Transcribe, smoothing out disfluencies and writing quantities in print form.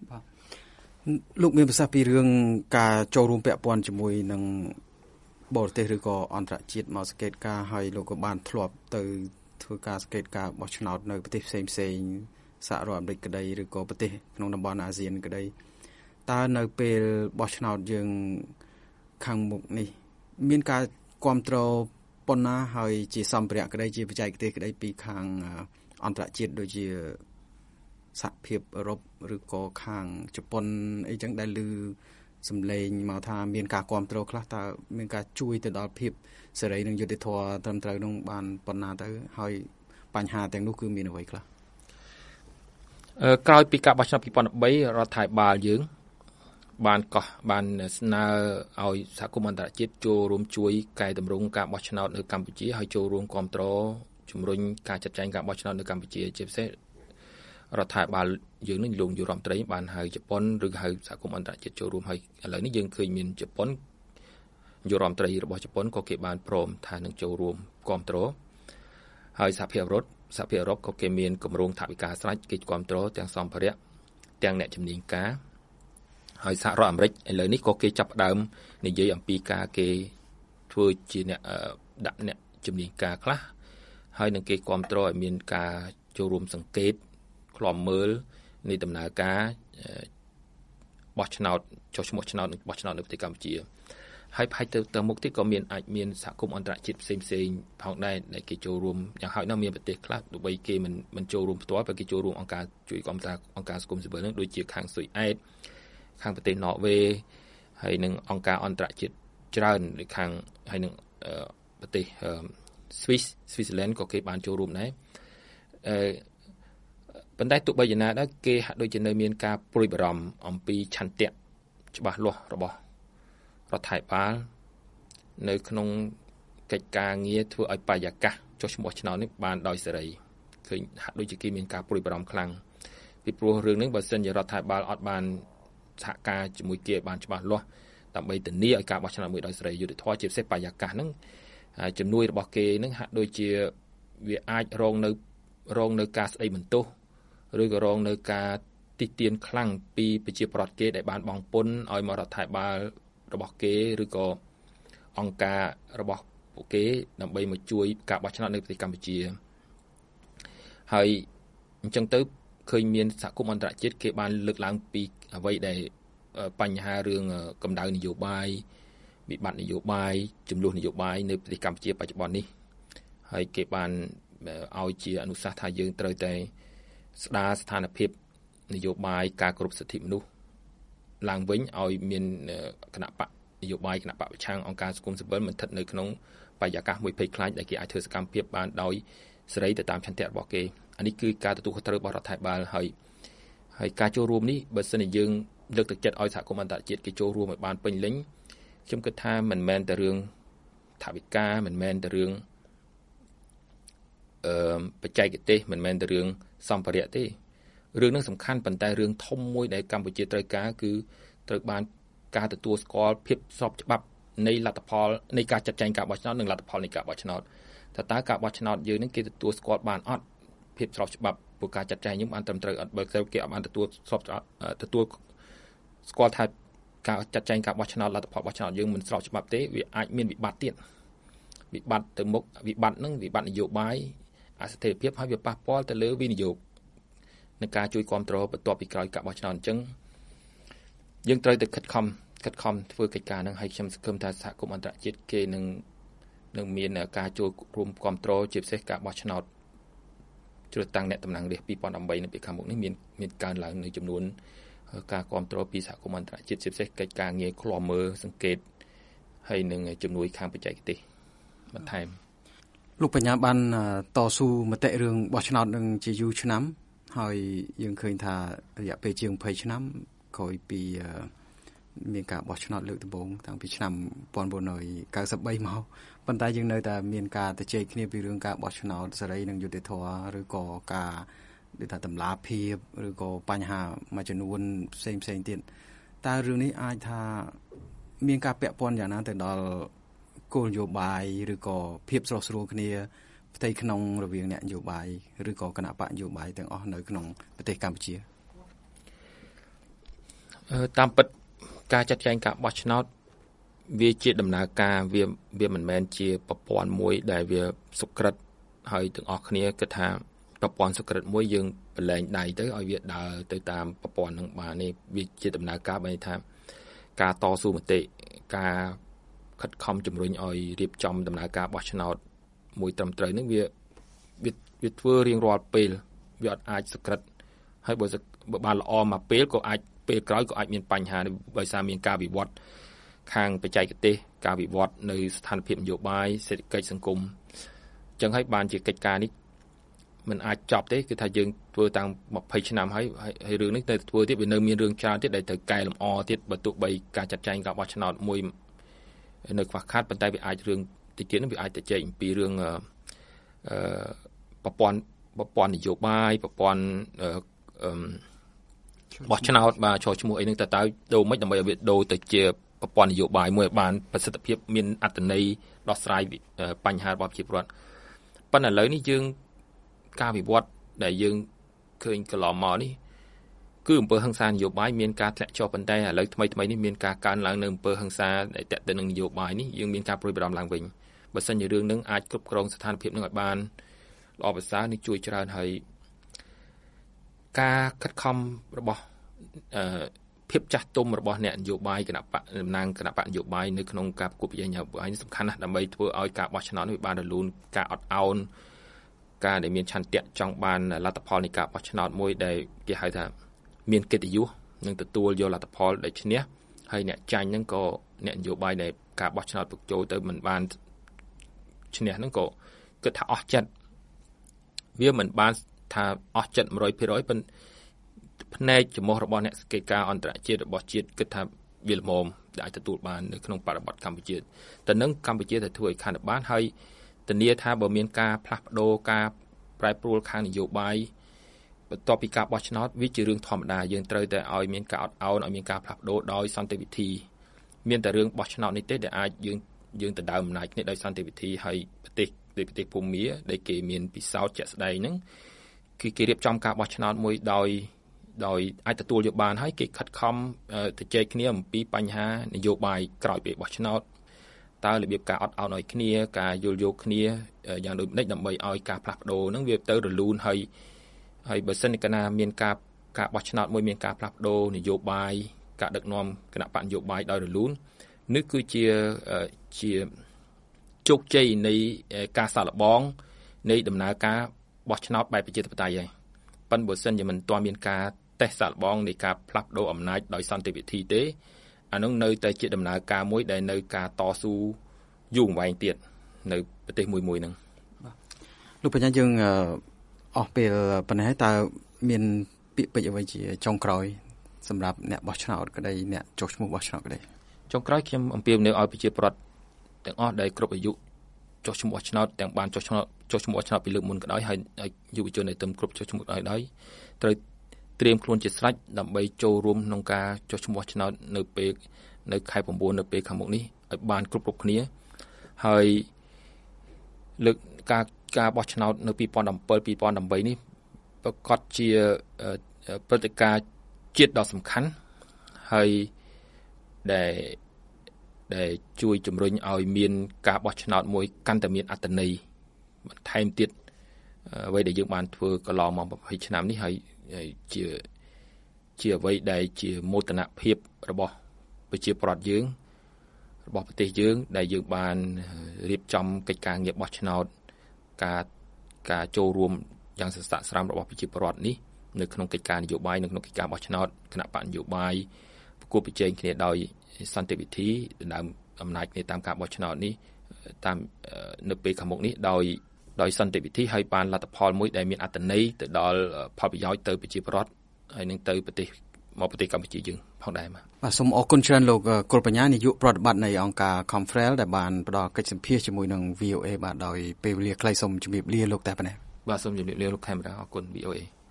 លោកមានប្រសាសន៍ពីរឿងការចូលរួមពាក់ព័ន្ធជាមួយនឹងបរទេសឬក៏អន្តរជាតិមកសង្កេតការឲ្យលោកក៏បានធ្លាប់ទៅធ្វើការសង្កេតការបោះឆ្នោតនៅប្រទេសផ្សេងសហរដ្ឋអាមេរិកក្តីឬក៏ប្រទេសក្នុងតំបន់អាស៊ានក្តីតើនៅពេលបោះឆ្នោតយើងខាងមុខនេះមានការគ្រប់គ្រងប៉ុណ្ណាហើយជាសម្ភារៈក្តីជាបច្ចេកទេសក្តីពីខាងអន្តរជាតិដូចជាសហភាពអឺរ៉ុបឬក៏ខាងជប៉ុនអីចឹងដែលឮសម្លេងមកថាមានការគ្រប់គ្រងខ្លះតើមានការជួយទៅដល់ភាពសេរីនិងយុត្តិធម៌ត្រឹមត្រូវនោះបានប៉ុណ្ណាទៅហើយបញ្ហាទាំងនោះគឺមានអ្វីខ្លះក្រោយពីការបោះឆ្នោត2013រដ្ឋាភិបាលយើងបានស្នើឲ្យសហគមន៍អន្តរជាតិចូលរួមជួយកែតម្រង់ការបោះឆ្នោតនៅកម្ពុជាហើយចូលរួមគ្រប់គ្រងជំរុញការចាត់ចែងការបោះឆ្នោតនៅកម្ពុជាជាពិសេសរដ្ឋាភិបាលយើងនឹងលោកយុរដ្ឋមន្ត្រីបានហៅជប៉ុនឬហៅសហគមន៍អន្តរជាតិចូលរួមហើយឥឡូវនេះយើងឃើញមានជប៉ុនយុរដ្ឋមន្ត្រីរបស់ជប៉ុនក៏គេបានព្រមថានឹងចូលរួមគ្រប់គ្រងហើយសហភាពអឺរ៉ុបក៏គេមានគម្រោងថវិកាស្រេចគេគ្រប់គ្រងទាំងសម្ភារៈទាំងអ្នកជំនាញការហើយសហរដ្ឋអាមេរិកឥឡូវនេះក៏គេចាប់ផ្ដើមនិយាយអំពីការគេធ្វើជាអ្នកដាក់អ្នកជំនាញការខ្លះហើយនឹងគេគ្រប់គ្រងឲ្យមានការចូលរួមសង្កេតឃ្លាំមើលនៃដំណើរការបោះឆ្នោតចុះឈ្មោះឆ្នោតបោះឆ្នោតនៅប្រទេសកម្ពុជាហើយប្រហែលទៅមុខទៀតក៏អាចមានសហគមន៍អន្តរជាតិផ្សេងផងដែរដែលគេចូលរួមយ៉ាងហោចណាស់មានប្រទេសខ្លះទោះបីគេមិនចូលរួមផ្ទាល់តែគេចូលរួមអង្គការជួយគាំទ្រអង្គការសង្គមស៊ីវិលនឹងដូចជាខាងស៊ុយអែតខាងប្រទេសន័រវេហើយនឹងអង្គការអន្តរជាតិច្រើនដូចខាងហើយនឹងប្រទេសស្វីសឡែនក៏គេបានចូលរួមដែរប៉ុន្តែទោះបីយ៉ាងណាដែរគេហាក់ដូចជានៅមានការព្រួយបារម្ភអំពីឆន្ទៈច្បាស់លាស់របស់រដ្ឋាភិបាលនៅក្នុងកិច្ចការងារធ្វើឲ្យបរិយាកាសចុះឈ្មោះឆ្នោតនេះបានដោយសេរីឃើញហាក់ដូចជាគេមានការព្រួយបារម្ភខ្លាំងពីព្រោះរឿងនេះបើសិនជារដ្ឋាភិបាលអត់បានសហការជាមួយគេឲ្យបានច្បាស់លាស់ដើម្បីធានាឲ្យការបោះឆ្នោតមួយដោយសេរីយុត្តិធម៌ជាពិសេសបរិយាកាសហ្នឹងជំនួយរបស់គេហ្នឹងហាក់ដូចជាវាអាចរងនៅការស្ដីបន្ទោសឬក៏រងនៅការតិះទៀនខ្លាំងពីប្រជាប្រដ្ឋគេដែលបានបង់ពន្ធឲ្យមករដ្ឋាភិបាលរបស់គេឬក៏អង្គការរបស់ពួកគេដើម្បីមកជួយការបោះឆ្នោតនៅប្រទេសកម្ពុជាហើយអញ្ចឹងទៅឃើញមានសហគមន៍អន្តរជាតិគេបានលើកឡើងពីអ្វីដែលបញ្ហារឿងកម្ដៅនយោបាយវិបត្តិនយោបាយចំនួននយោបាយនៅប្រទេសកម្ពុជាបច្ចុប្បន្ននេះហើយគេបានឲ្យជាអនុសាសន៍ថាយើងត្រូវតែស្ដារស្ថានភាពនយោបាយការគោរពសិទ្ធិមនុស្សឡើងវិញឲ្យមានគណៈបកនយោបាយគណៈបកប្រឆាំងអង្គការសង្គមស៊ីវិលមិនស្ថិតនៅក្នុងបរិយាកាសមួយភ័យខ្លាចដែលគេអាចធ្វើសកម្មភាពបានដោយសេរីទៅតាមឆន្ទៈរបស់គេអានេះគឺការទទួលខុសត្រូវរបស់រដ្ឋាភិបាលហើយការចូលរួមនេះបើសិនជាយើងលើកទឹកចិត្តឲ្យសហគមន៍អន្តរជាតិគេចូលរួមឲ្យបានពេញលេញខ្ញុំគិតថាមិនមែនតែរឿងថវិកាមិនមែនតែរឿងបច្ចេកទេសមិនមែនតែរឿងសម្ភារៈទេរឿងនឹងសំខាន់ប៉ុន្តែរឿងធំមួយដែលកម្ពុជាត្រូវការគឺត្រូវបានការទទួលស្គាល់ភាពស្របច្បាប់នៃលទ្ធផលនៃការចាត់ចែងការបោះឆ្នោតនិងលទ្ធផលនៃការបោះឆ្នោតតើការបោះឆ្នោតយើងនឹងគេទទួលស្គាល់បានអត់ភាពស្របច្បាប់ព្រោះការចាត់ចែងយើងបានត្រឹមត្រូវអត់បើគេអត់បានទទួលស្របទទួលស្គាល់ថាការចាត់ចែងការបោះឆ្នោតលទ្ធផលបោះឆ្នោតយើងមិនស្របច្បាប់ទេវាអាចមានវិបត្តិទៀតវិបត្តិទៅមុខវិបត្តិនឹងវិបត្តិនយោបាយអស្ថិរភាពហើយវាប៉ះពាល់ទៅលើវិនិយោគនៃការជួយគ្រប់គ្រងបន្ទាប់ពីក្រោយការបោះឆ្នោតអញ្ចឹងយើងត្រូវតែខិតខំធ្វើកិច្ចការហ្នឹងហើយខ្ញុំសង្ឃឹមថាសហគមន៍អន្តរជាតិគេនឹងមានការចូលរួមគ្រប់គ្រងជាពិសេសការបោះឆ្នោតជ្រើសតាំងអ្នកតំណាងរាស្ត្រ2013នៅពេលខាងមុខនេះមានកើនឡើងនៅចំនួនការគ្រប់គ្រងពីសហគមន៍អន្តរជាតិជាពិសេសកិច្ចការងារឃ្លាំមើលសង្កេតហើយនឹងជំនួយខាងបច្ចេកទេសបន្ថែមលោកបញ្ញាបានតស៊ូមតិរឿងបោះឆ្នោតនឹងជាយូរឆ្នាំហើយយើងឃើញថារយៈពេលជាង20ឆ្នាំក្រោយពីមានការបោះឆ្នោតលើកដំបូងតាំងពីឆ្នាំ1993មកប៉ុន្តែយើងនៅតែមានការជជែកគ្នាពីរឿងការបោះឆ្នោតសេរីនិងយុត្តិធម៌ឬក៏ការដូចថាតម្លាភាពឬក៏បញ្ហាមួយចំនួនផ្សេងទៀតតើរឿងនេះអាចថាមានការពាក់ព័ន្ធយ៉ាងណាទៅដល់គោលនយោបាយឬក៏ភាពស្រុះស្រួលគ្នាផ្ទៃក្នុងរវាងអ្នកនយោបាយឬក៏គណៈបកនយោបាយទាំងអស់នៅក្នុងប្រទេសកម្ពុជាតាមពិតការចាត់ចែងការបោះឆ្នោតវាជាដំណើរការវាមិនមែនជាប្រព័ន្ធមួយដែលវាសុក្រិតហើយទាំងអស់គ្នាគិតថាប្រព័ន្ធសុក្រិតមួយយើងប្រឡែងដៃទៅឲ្យវាដើរទៅតាមប្រព័ន្ធនឹងបាននេះវាជាដំណើរការបែរថាការតស៊ូមតិការខិតខំជំរុញឲ្យរៀបចំដំណើរការបោះឆ្នោតមួយត្រឹមត្រូវនឹងវាធ្វើរៀងរាល់ពេលវាអត់អាចសុក្រិតហើយបើបានល្អមកពេលក៏អាចពេលក្រោយក៏អាចមានបញ្ហាដោយសារមានការវិវត្តខាងបច្ចេកទេសការវិវត្តនៅស្ថានភាពនយោបាយសេដ្ឋកិច្ចសង្គមអញ្ចឹងហើយបានជាកិច្ចការនេះมันអាចចប់ទេគឺថាយើងធ្វើតាំង20ឆ្នាំហើយរឿងនេះទៅធ្វើទៀតវានៅមានរឿងច្រើនទៀតដែលត្រូវកែលម្អទៀតបើទោះបីការចាត់ចែងការបោះឆ្នោតមួយនៅខ្វះខាតប៉ុន្តែវាអាចរឿងតិចទៀតនឹងវាអាចទៅជែកអំពីរឿងប្រព័ន្ធនយោបាយប្រព័ន្ធបោះឆ្នោតបាទចូលឈ្មោះអីហ្នឹងតើដូរមិនដើម្បីឲ្យវាដូរទៅជាប្រព័ន្ធនយោបាយមួយឲ្យបានប្រសិទ្ធភាពមានអត្ថន័យដោះស្រាយបញ្ហារបស់ប្រជាពលរដ្ឋប៉ុន្តែឥឡូវនេះយើងការវិវត្តដែលយើងឃើញកន្លងមកនេះគឺអំពើហិង្សានយោបាយមានការធ្លាក់ចុះប៉ុន្តែឥឡូវថ្មីនេះមានការកើនឡើងនៅអំពើហិង្សាដែលតេតិននឹងនយោបាយនេះយើងមានការព្រួយបារម្ភឡើងវិញបើសិនជារឿងនឹងអាចគ្រប់គ្រងស្ថានភាពនឹងឲ្យបានល្អប្រសើរនេះជួយច្រើនហើយការខិតខំរបស់ភាពចាស់ទុំរបស់អ្នកនយោបាយគណៈបកតំណាងគណៈបកនយោបាយនៅក្នុងការប្រគល់ប្រជែងនយោបាយនេះសំខាន់ណាស់ដើម្បីធ្វើឲ្យការបោះឆ្នោតនេះបានរលូនការអត់ឱនការដែលមានឆន្ទៈចង់បានលទ្ធផលនៃការបោះឆ្នោតមួយដែលគេហៅថាមានកិត្តិយសនិងទទួលយកលទ្ធផលដែលឈ្នះហើយអ្នកចាញ់ហ្នឹងក៏អ្នកនយោបាយដែលការបោះឆ្នោតប្រជោទៅមិនបានឈ្នះហ្នឹងក៏គិតថាអស់ចិត្តវាមិនបានថាអស់ចិត្ត 100% ប៉ុន្តែផ្នែកចំពោះរបស់អ្នកសង្កេតការអន្តរជាតិរបស់ជាតិគិតថាវាល្មមដែលអាចទទួលបាននៅក្នុងបរិបទកម្ពុជាតែនឹងកម្ពុជាទៅធ្វើឲ្យខានបានហើយធានាថាបើមានការផ្លាស់ប្ដូរការប្រែប្រួលខាងនយោបាយបន្ទាប់ពីការបោះឆ្នោតវាជារឿងធម្មតាយើងត្រូវតែឲ្យមានការអត់ឱនឲ្យមានការផ្លាស់ប្ដូរដោយសន្តិវិធីមានតែរឿងបោះឆ្នោតនេះទេដែលអាចយើងទៅដើមអំណាចគ្នាដោយសន្តិវិធីហើយប្រទេសភូមាដែលគេមានពិសោធន៍ជាក់ស្ដែងហ្នឹងគឺគេរៀបចំការបោះឆ្នោតមួយដោយអាចទទួលយកបានហើយគេខិតខំទៅជែកគ្នាអំពីបញ្ហានយោបាយក្រោយពេលបោះឆ្នោតតើរបៀបការអត់ឱនឲ្យគ្នាការយល់យកគ្នាយ៉ាងដូចម្តេចដើម្បីឲ្យការផ្លាស់ប្ដូរហ្នឹងវាទៅរលូនហើយបើសិនកាលណាមានការបោះឆ្នោតមួយមានការផ្លាស់ប្ដូរនយោបាយការដឹកនាំគណៈបកនយោបាយដោយរលូននេះគឺជាជោគជ័យនៃការសាកល្បងនៃដំណើរការបោះឆ្នោតបែបប្រជាធិបតេយ្យហើយប៉ុន្តែបើសិនជាមិនទាន់មានការតេស្តសាកល្បងនៃការផ្លាស់ប្ដូរអំណាចដោយសន្តិវិធីទេអានោះនៅតែជាដំណើរការមួយដែលនៅការតស៊ូយូរអង្វែងទៀតនៅប្រទេសមួយហ្នឹងលោកបញ្ញាយើងអស់ពេលប៉ុណ្ណេះតើមានពាក្យពេចន៍អ្វីជាចុងក្រោយសម្រាប់អ្នកបោះឆ្នោតក្តីអ្នកចុះឈ្មោះបោះឆ្នោតក្តីចុងក្រោយខ្ញុំអំពាវនាវឲ្យប្រជាពលរដ្ឋទាំងអស់ដែលគ្រប់អាយុចុះឈ្មោះបោះឆ្នោតទាំងបានចុះឈ្មោះបោះឆ្នោតពីលើកមុនក៏ដោយហើយយុវជនដែលទំគ្រប់ចុះឈ្មោះឲ្យដោយត្រូវត្រៀមខ្លួនជាស្រេចដើម្បីចូលរួមក្នុងការចុះឈ្មោះឆ្នោតនៅខែ9នៅពេលខាងមុខនេះឲ្យបានគ្រប់គ្នាហើយលើកការបោះឆ្នោតនៅ2017 2018នេះប្រកាសជាព្រឹត្តិការណ៍ជាតិដ៏សំខាន់ហើយដែលជួយជំរុញឲ្យមានការបោះឆ្នោតមួយកាន់តែមានអត្ថន័យបន្ថែមទៀតអ្វីដែលយើងបានធ្វើកន្លងមក20ឆ្នាំនេះហើយជាអ្វីដែលជាមោទនភាពរបស់ប្រជាពលរដ្ឋយើងរបស់ប្រទេសយើងដែលយើងបានរៀបចំកិច្ចការងារបោះឆ្នោតការចូលរួមយ៉ាងសស្រាក់ស្រាំរបស់ប្រជាពលរដ្ឋនេះនៅក្នុងកិច្ចការនយោបាយនៅក្នុងកិច្ចការបោះឆ្នោតគណៈបកនយោបាយប្រគល់ប្រជែងគ្នាដោយសន្តិវិធីដណ្ដើមអំណាចគ្នាតាមការបោះឆ្នោតនេះតាមនៅពេលខាងមុខនេះដោយសន្តិវិធីហើយបានលទ្ធផលមួយដែលមានអត្ថន័យទៅដល់ផលប្រយោជន៍ទៅប្រជាពលរដ្ឋហើយនឹងទៅប្រទេសកម្ពុជាយើងផងដែរបាទសូមអរគុណច្រើនលោកកុលបញ្ញានាយកប្រតិបត្តិនៃអង្គការ Confrel ដែលបានផ្ដល់កិច្ចសម្ភាសន៍ជាមួយនឹង VOA បាទដោយពេលវេលាខ្លីសូមជម្រាបលាលោកតែប៉ុណ្ណេះបាទសូមជម្រាបលាលោកខេមរាអរគុណ VOA